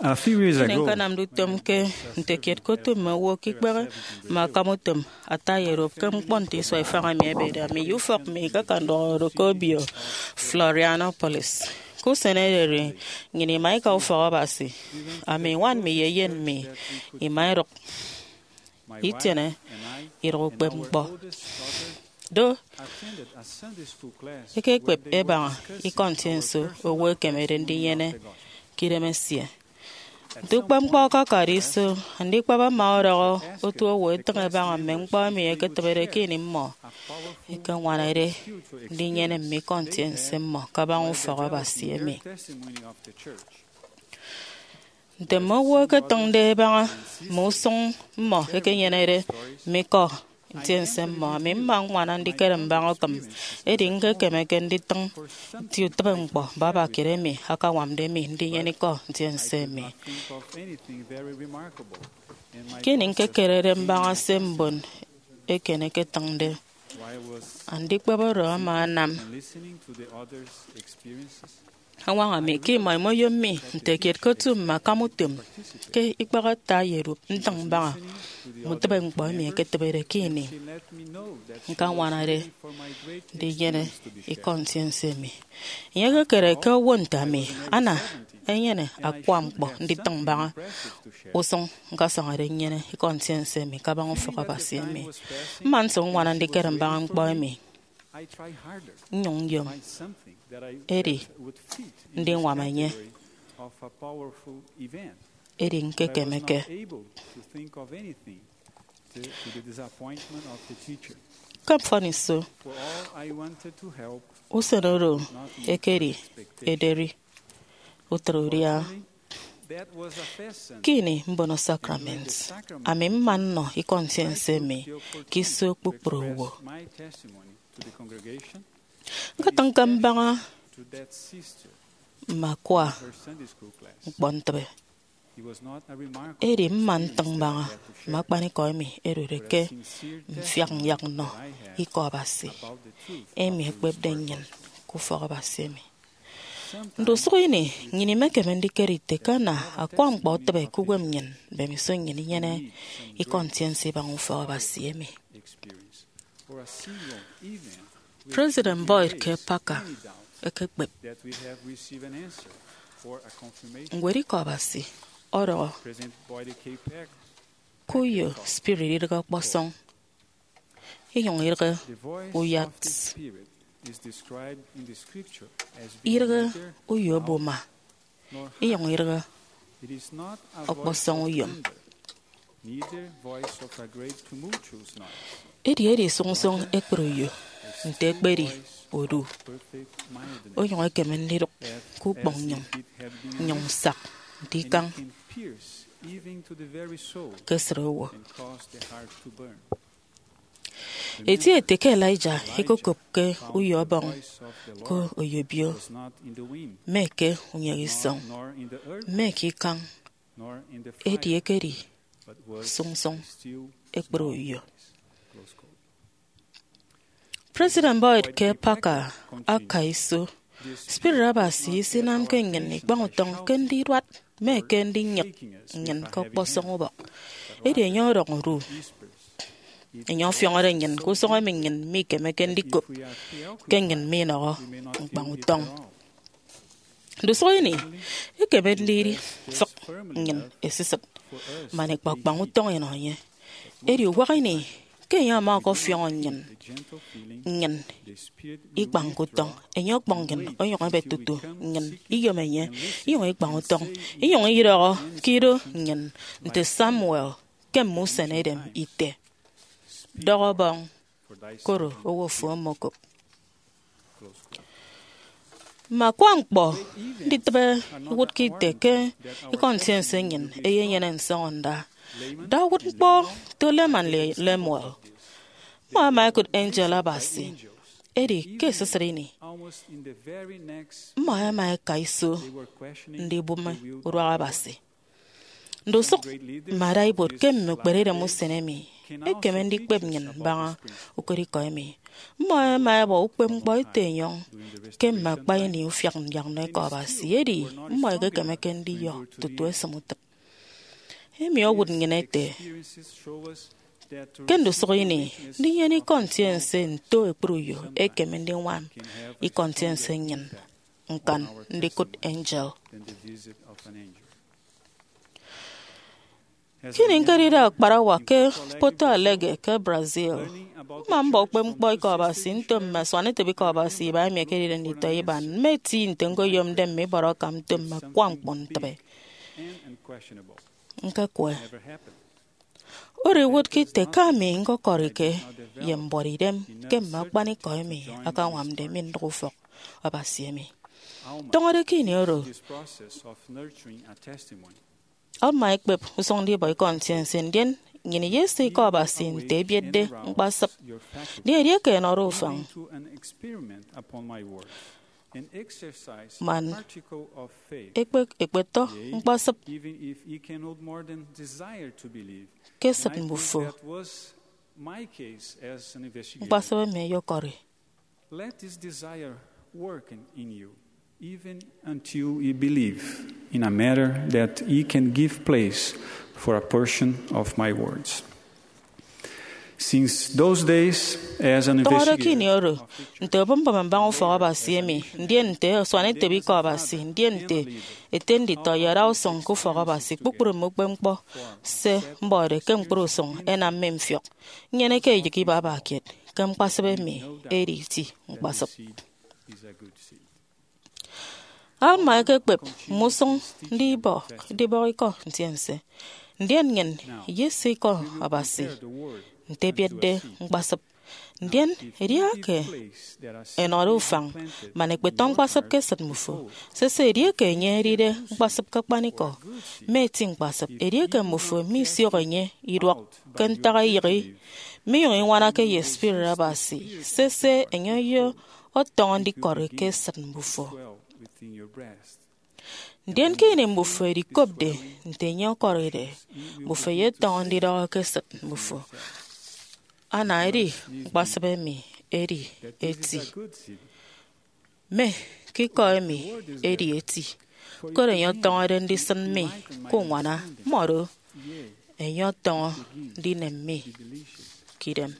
A few years ago, Kanam dutum ke ntekiet kotum ma wo kikbara ma kamutum ata Europe kam ponti so ifanga mi beda mi yufok mi ka kando Rokobio Florianopolis ku senere ngini mai ka ufa basi ami wan mi yeyen mi I mai rok itene iro bembo do eke kwep eba I kontenso o wo kemere ndi yene kiremesia Dukbam kwa kariso andi kwa ba maoro otu wo tanga ba mengpa mi e ketere kini mo e kan wanare ndi nyene mi conscience mo ka ba un fara ba sie mi de mo wo ka tangde ba mo song mo e ke nyene mi ko tense mo mi mang wana ndi kerem ba ngam e ding ke me ken di tang tiu tbang bo baba kiremi haka wamde mi ndi nyene ko tense mi Kening ke kerem ba sembon e kene ke tangde andi kwa ba ro ma nam Hawa mi ke mai mo yom mi te ket ko tum ma kamutum ke ikbara ta yeru ntang ba mutbang bo mi ke tebere kini kan wanare de yene I conscience mi yega kere ka wonta mi ana enyene akwam bo ndi tang ba osong ga sangare nyene I conscience mi ka ba ngofo ka basie mi man song wana ndi kere ba ngbo mi nyong yom eri ndi wamanye eri nke kemeke kam fani so usenoro ekeri ederi utroria Kini mbono sacraments ami manno I conscience mi kiso kpukprowo Katang kambanga makwa bontre eri mantang banga makbani koimi erureke mfiang yak no iko basi emi ekbeb denyen ku fo basi mi ndo soini ngini meke mendikerite kana akwam botre ku gwemnyen be mi so ngini nyene I conscience ba ngufo basi mi President Boyd K. Parker ekekpe ngweri kobasi oro kuyo spirit irga kposong iyong irga uyat irga uyo boma iyong irga okposong uyom edi song ekproyo ntekberi odu oyong ekemeniro ku bongyong nyong sak dikang kesrewo eti eteke Elijah ekokopke uyobong ko oyobio meke unyegisong meke kang edi ekeri song ekbroyo President Boyd K. Parker akaiso spirit abasi sinam kengen igbangotong kendi rat me kendi nyek nyen ko posong obok ede nyorong ru enyo fiongare nyen ko songa mengen mi ke me kendi kop kengen mi no gbangotong do soini e ke bedliri sok nyen esisat manek gbangotong eno ye ede wakaini Kaya ma ko fiong nyen ikbang kutong enyok bongen oyong betutu nyen iyomenye iyong ikbang utong iyong iro kiro nyen de Samuel kem musenedem ite dorobong koro owo fu moko ma kwangbo ditbe wut kite ke conscience nyen eyen ensonda da wut bo to leman lemwel ma could angel abasi eri kese serini ma kaiso ndi bume urwa abasi ndo sok marai bot kem mekberere musenemi ekemendi kpebnyen ba ukori koemi Moi mai bo ukpem boy te yong kem ma bay ni ufiang yang ne ko ba siedi moi ga keme kendi yo tutu samut mi o wud ngene te kendo soini ni yani conscience to e pruyo e keme ndi wan I conscience nyen nkan ndi kut angel kini nkarira akpara wake poto alege ke Brazil mambo kpem boy ko ba sin to ma swane te bi ko ba si ba mi kerire ndi to iban meti ntengo yom dem me baro kam to ma kwang pon tebe nka kwe ore wot ki te ka mi ngo korike yem bori dem ke ma bani ko mi aka wam de min ro fo aba si mi tongore kini oro al mai pep usong di boy conscience ndien ngini yesi ko ba sin te biedde ngbasap ni rie ke no ro fang man ekpe to ngbasap kesap mufo ngbasap me yo kore let this desire work in you even until you believe in a matter that He can give place for a portion of my words. Since those days, as an investigator, nte bomba mambang fo ba siemi ndien nte swane te bi ko ba si ndien nte etendi to yara osong ko fo ba si kpukpuru mo gbempo se mbore kem kpuru song ena memfio nyene ke yiki ba ba ket kem pasebe mi eriti ngbasop al mai ke pep musong di bo ko ntiense ndien ngen yesi ko abasi nte biedde ngbasap ndien riake enoru fang manek betong ngbasap ke sat mufu se riake nyeride ngbasap ka paniko meting ngbasap riake mufu mi sironye irok kentara yiri mi yon wana ke yespir abasi se enyo oton di kore ke sat mufu ndien ke ne mufu ri kopde ntenyo korede mufu ye ton di ro ke sat mufu ana eri basabe mi eri eti me ki ko mi eri eti kore yo ton den di san mi ko wana moro enyo ton di ne mi kidem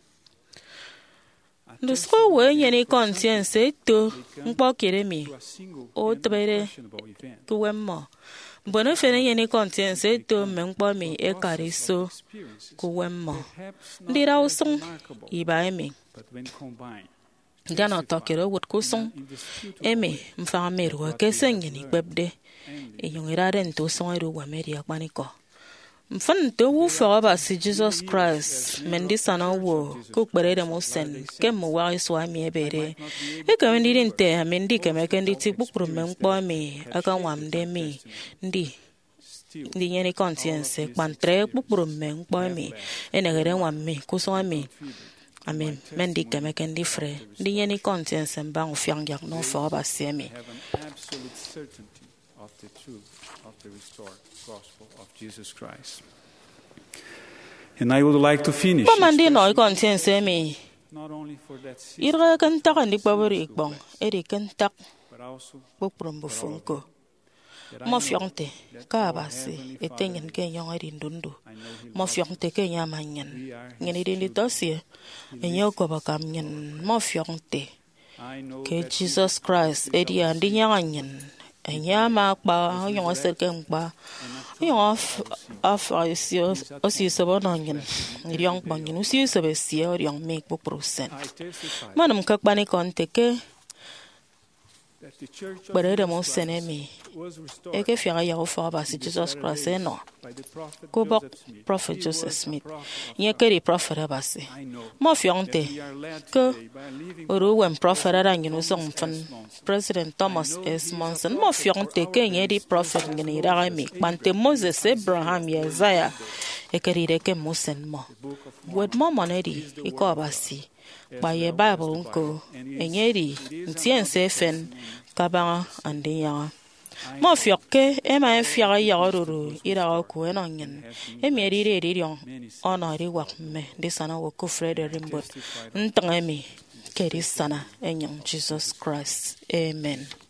Nusko we nyeni conscience to mpo kire mi o tbere kuwemmo bono fene nyeni conscience to mpo mi e kariso kuwemmo ndira usung iba mi dano tokero wot kusung emi mfa meru ke senyeni gbebde e yongira den to so ru wa meri akpaniko mfan to wu fa ba si Jesus Christ mendi sana wo ku kpere de mosen ke mo wa so ami ebere e ka mendi nte mendi ke me kendi ti pupuru me nkpo mi aka wam de mi ndi nyene conscience kwantre pupuru me nkpo mi enegere wam mi ku so ami amen mendi ke me kendi fre ndi nyene conscience mbang fiang yak no fa ba si mi of the truth of the restored gospel of Jesus Christ. And I would like to finish not only for that season, but also mo fiongte ka ba si etengen ke yong eri ndundu mo fiongte ke yamanyen ngeni dindi dosie enyo ko ba kam nyen mo fiongte ke Jesus Christ edi andi nyanyen enyama kpa yong serkem kpa yong af osi sobononyen yong bangin usi sobesie yong me po percent manam ka kpani konte ke Berede mo senemi eke fiara ya ofa ba si Jesus Christ no ko bok prophet Joseph Smith ye keri prophet ba si mo fionte ko oru wen prophet ara nginu song fan President Thomas S. Monson mo fionte ke ye di prophet ngini ra mi pante Moses Abraham Isaiah ekeri de ke mo sen mo wed mo monedi iko ba si ba ye Bible ko enyeri ntiense fen kaba andiya mo fiok ke e ma fiak ya ru ira ku eno nyen e mi ri ri ri ona ri wak me de sana wo ku frede rimbot ntang mi ke ri sana en Jesus Christ. Amen.